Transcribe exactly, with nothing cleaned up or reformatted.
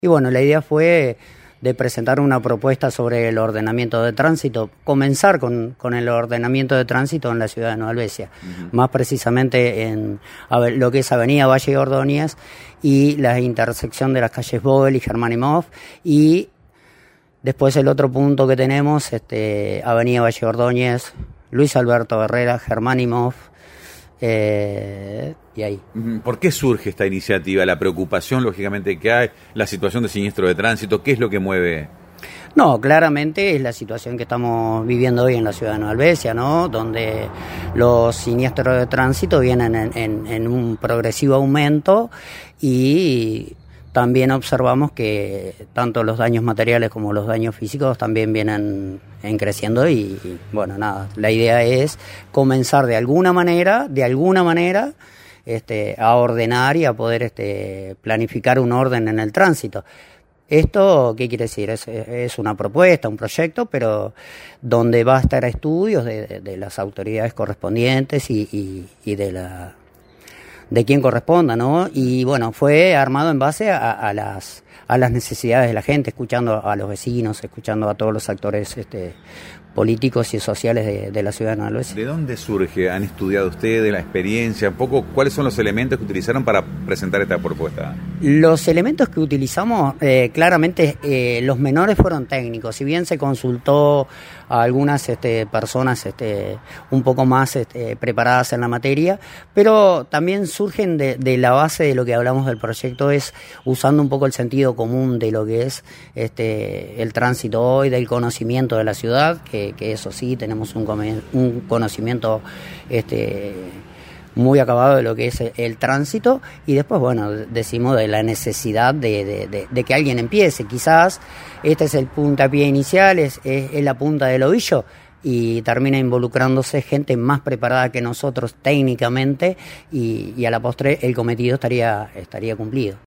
Y bueno, la idea fue de presentar una propuesta sobre el ordenamiento de tránsito, comenzar con, con el ordenamiento de tránsito en la ciudad de Nueva Helvecia, uh-huh. Más precisamente en a ver, lo que es Avenida Valle y Ordóñez y la intersección de las calles Vogel y Germánimov, y después el otro punto que tenemos, este, Avenida Valle y Ordóñez, Luis Alberto Herrera, Germánimov, Eh, y ahí. ¿Por qué surge esta iniciativa? La preocupación, lógicamente, que hay, la situación de siniestro de tránsito, ¿qué es lo que mueve? No, claramente es la situación que estamos viviendo hoy en la ciudad de Nueva Helvecia, ¿no? Donde los siniestros de tránsito vienen en, en, en un progresivo aumento y también observamos que tanto los daños materiales como los daños físicos también vienen en creciendo y, y bueno, nada, la idea es comenzar de alguna manera, de alguna manera, este, a ordenar y a poder este, planificar un orden en el tránsito. Esto, ¿qué quiere decir? Es, es una propuesta, un proyecto, pero donde va a estar estudios de, de, de las autoridades correspondientes y, y, y de la... de quien corresponda, ¿no? Y bueno, fue armado en base a, a las a las necesidades de la gente, escuchando a los vecinos, escuchando a todos los actores este, políticos y sociales de, de la ciudad de Nueva Helvecia. ¿De dónde surge? ¿Han estudiado ustedes la experiencia? Un poco, ¿cuáles son los elementos que utilizaron para presentar esta propuesta? Los elementos que utilizamos, eh, claramente, eh, los menores fueron técnicos. Si bien se consultó a algunas este, personas este, un poco más este, preparadas en la materia, pero también surgen de, de la base de lo que hablamos del proyecto, es usando un poco el sentido común de lo que es este, el tránsito hoy, del conocimiento de la ciudad, que, que eso sí, tenemos un, un conocimiento este, muy acabado de lo que es el, el tránsito, y después, bueno, decimos de la necesidad de, de, de, de que alguien empiece. Quizás este es el puntapié inicial, es, es, es la punta del ovillo, y termina involucrándose gente más preparada que nosotros técnicamente, y, y a la postre el cometido estaría, estaría cumplido.